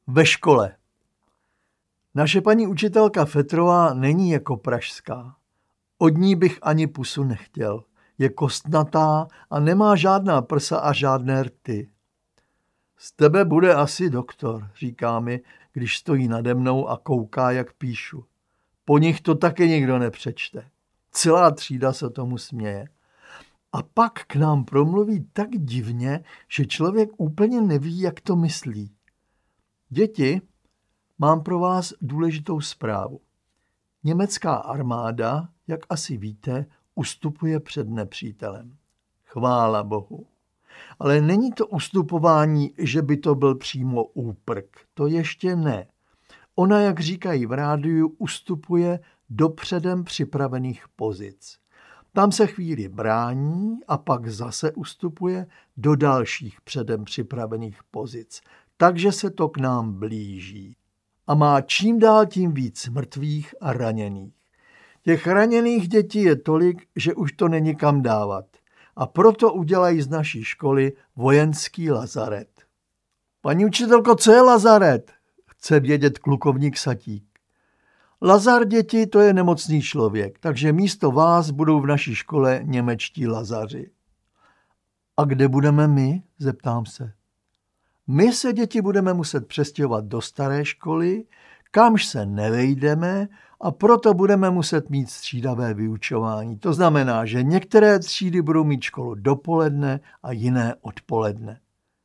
Ve škole. Naše paní učitelka Fetrová není jako pražská. Od ní bych ani pusu nechtěl. Je kostnatá a nemá žádná prsa a žádné rty. Z tebe bude asi doktor, říká mi, když stojí nade mnou a kouká, jak píšu. Po nich to taky nikdo nepřečte. Celá třída se tomu směje. A pak k nám promluví tak divně, že člověk úplně neví, jak to myslí. Děti, mám pro vás důležitou zprávu. Německá armáda, jak asi víte, ustupuje před nepřítelem. Chvála Bohu. Ale není to ustupování, že by to byl přímo úprk. To ještě ne. Ona, jak říkají v rádiu, ustupuje do předem připravených pozic. Tam se chvíli brání a pak zase ustupuje do dalších předem připravených pozic. Takže se to k nám blíží. A má čím dál tím víc mrtvých a raněných. Těch raněných dětí je tolik, že už to není kam dávat. A proto udělají z naší školy vojenský lazaret. Paní učitelko, co je lazaret? Chce vědět klukovník Satík. Lazar, děti, to je nemocný člověk, takže místo vás budou v naší škole němečtí lazaři. A kde budeme my? Zeptám se. My se, děti, budeme muset přestěhovat do staré školy, kamž se nevejdeme, a proto budeme muset mít střídavé vyučování. To znamená, že některé třídy budou mít školu dopoledne a jiné odpoledne.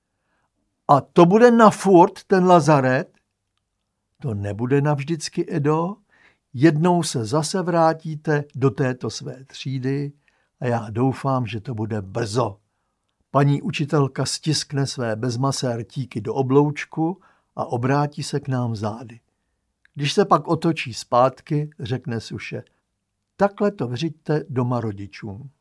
A to bude na furt ten lazaret? To nebude navždycky, Edo. Jednou se zase vrátíte do této své třídy a já doufám, že to bude brzo. Paní učitelka stiskne své bezmasé rtíky do obloučku a obrátí se k nám zády. Když se pak otočí zpátky, řekne suše: takhle to vyřiďte doma rodičům.